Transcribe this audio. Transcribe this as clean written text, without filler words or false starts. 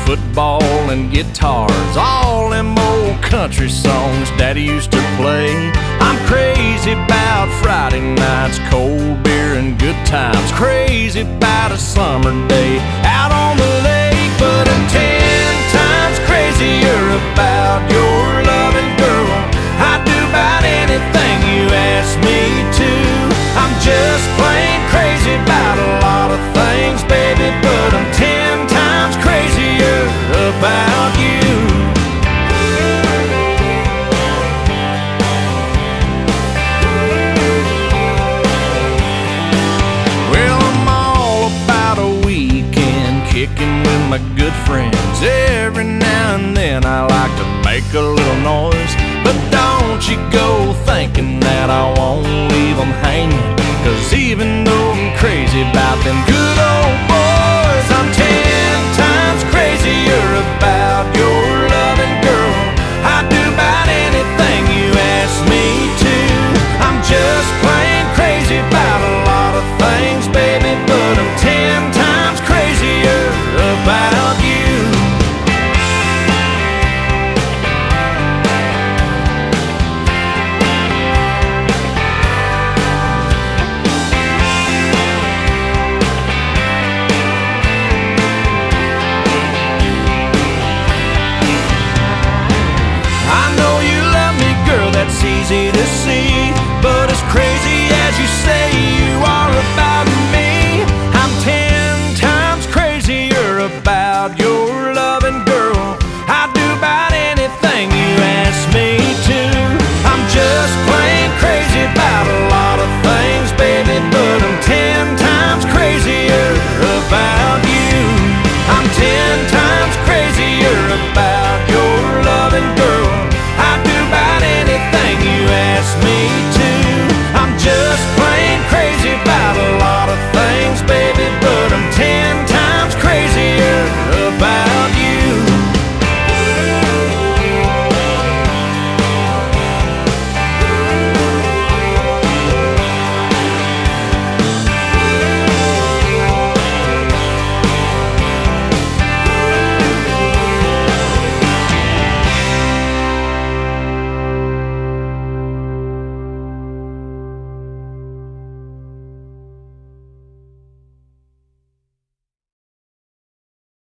football and guitars, all them old country songs Daddy used to play. I'm crazy about Friday nights, cold beer and good times, crazy about a summer day out on the lake. But I'm 10 times crazier about your loving girl. I'd do about anything you ask me to. I'm just plain crazy about a lot of things, baby, but I'm 10 times crazier about you. Well, I'm all about a weekend kicking with my good friends. Every now and then I like to make a little noise, but don't you go thinking that I won't leave them hanging, 'cause even though I'm crazy about them good